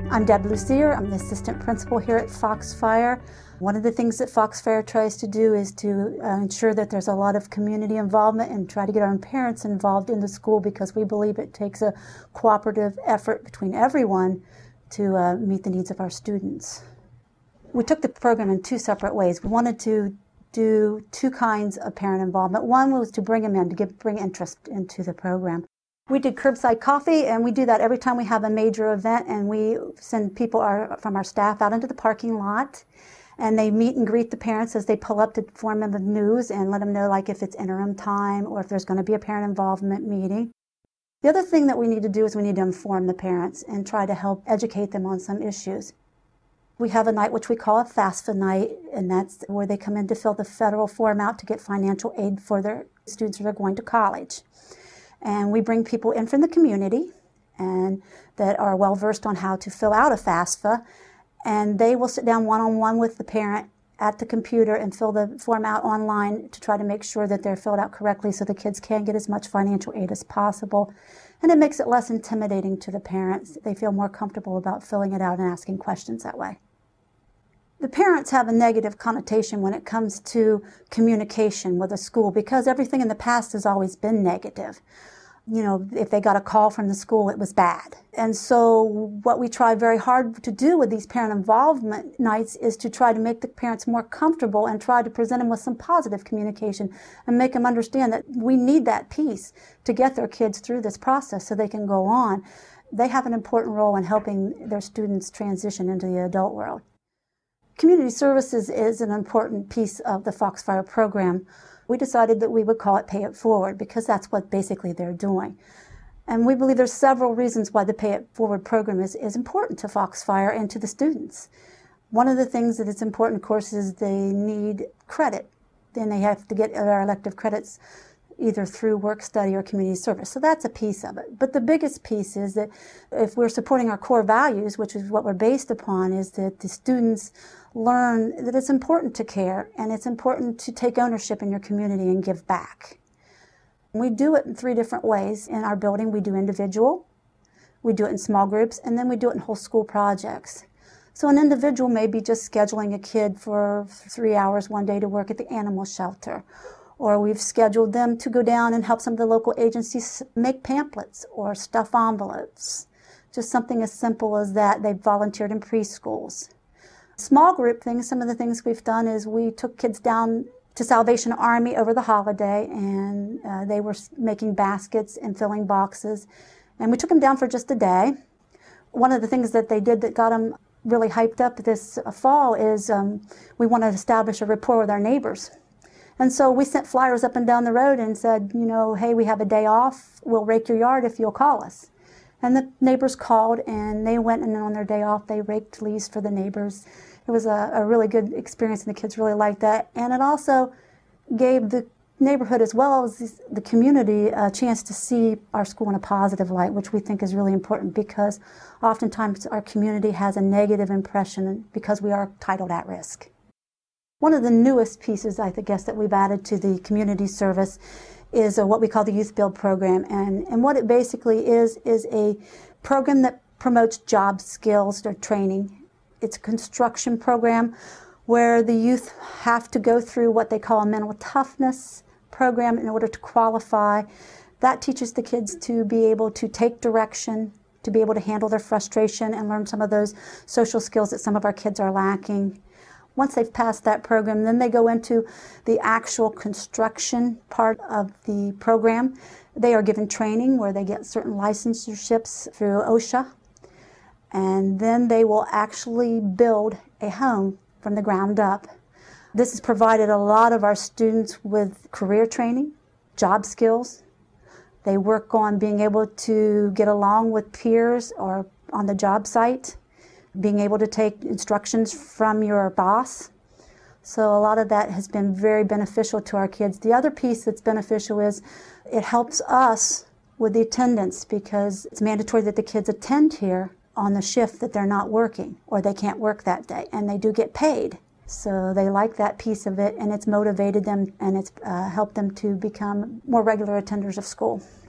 I'm Deb Lucier. I'm the assistant principal here at Foxfire. One of the things that Foxfire tries to do is to ensure that there's a lot of community involvement and try to get our own parents involved in the school, because we believe it takes a cooperative effort between everyone to meet the needs of our students. We took the program in two separate ways. We wanted to do two kinds of parent involvement. One was to bring them in, to bring interest into the program. We did curbside coffee, and we do that every time we have a major event, and we send people from our staff out into the parking lot, and they meet and greet the parents as they pull up to inform them of news and let them know, like, if it's interim time or if there's going to be a parent involvement meeting. The other thing that we need to do is we need to inform the parents and try to help educate them on some issues. We have a night which we call a FAFSA night, and that's where they come in to fill the federal form out to get financial aid for their students that are going to college. And we bring people in from the community and that are well-versed on how to fill out a FAFSA, and they will sit down one-on-one with the parent at the computer and fill the form out online to try to make sure that they're filled out correctly so the kids can get as much financial aid as possible. And it makes it less intimidating to the parents. They feel more comfortable about filling it out and asking questions that way. The parents have a negative connotation when it comes to communication with a school, because everything in the past has always been negative. You know, if they got a call from the school, it was bad. And so what we try very hard to do with these parent involvement nights is to try to make the parents more comfortable and try to present them with some positive communication and make them understand that we need that piece to get their kids through this process so they can go on. They have an important role in helping their students transition into the adult world. Community services is an important piece of the Foxfire program. We decided that we would call it Pay It Forward because that's what basically they're doing. And we believe there's several reasons why the Pay It Forward program is important to Foxfire and to the students. One of the things that is important, of course, is they need credit. Then they have to get their elective credits either through work study or community service. So that's a piece of it. But the biggest piece is that if we're supporting our core values, which is what we're based upon, is that the students learn that it's important to care and it's important to take ownership in your community and give back. We do it in three different ways. In our building, we do individual, we do it in small groups, and then we do it in whole school projects. So an individual may be just scheduling a kid for 3 hours one day to work at the animal shelter, or we've scheduled them to go down and help some of the local agencies make pamphlets or stuff envelopes. Just something as simple as that. They've volunteered in preschools. Small group things, some of the things we've done is we took kids down to Salvation Army over the holiday, and they were making baskets and filling boxes. And we took them down for just a day. One of the things that they did that got them really hyped up this fall is we wanted to establish a rapport with our neighbors. And so we sent flyers up and down the road and said, you know, hey, we have a day off. We'll rake your yard if you'll call us. And the neighbors called, and they went, and on their day off, they raked leaves for the neighbors. It was a really good experience, and the kids really liked that. And it also gave the neighborhood as well as the community a chance to see our school in a positive light, which we think is really important because oftentimes our community has a negative impression because we are titled at risk. One of the newest pieces, I guess, that we've added to the community service is what we call the Youth Build program. And what it basically is a program that promotes job skills or training. It's a construction program where the youth have to go through what they call a mental toughness program in order to qualify. That teaches the kids to be able to take direction, to be able to handle their frustration and learn some of those social skills that some of our kids are lacking. Once they've passed that program, then they go into the actual construction part of the program. They are given training where they get certain licenserships through OSHA, and then they will actually build a home from the ground up. This has provided a lot of our students with career training, job skills. They work on being able to get along with peers or on the job site, being able to take instructions from your boss. So a lot of that has been very beneficial to our kids. The other piece that's beneficial is it helps us with the attendance because it's mandatory that the kids attend here on the shift that they're not working or they can't work that day, and they do get paid. So they like that piece of it, and it's motivated them and it's helped them to become more regular attenders of school.